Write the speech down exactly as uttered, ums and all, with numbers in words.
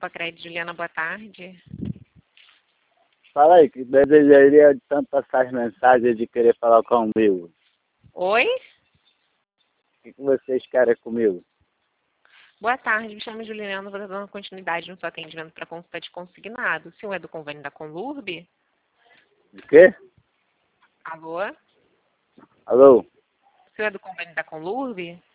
Crédito, Juliana, boa tarde. Fala aí, que desejaria tanto essas mensagens de querer falar comigo. Oi? O que, que vocês querem comigo? Boa tarde, me chamo Juliana, vou dando continuidade no seu atendimento para consulta de consignado. O senhor é do convênio da Conlurb? De quê? Alô? Alô? O senhor é do convênio da Conlurb?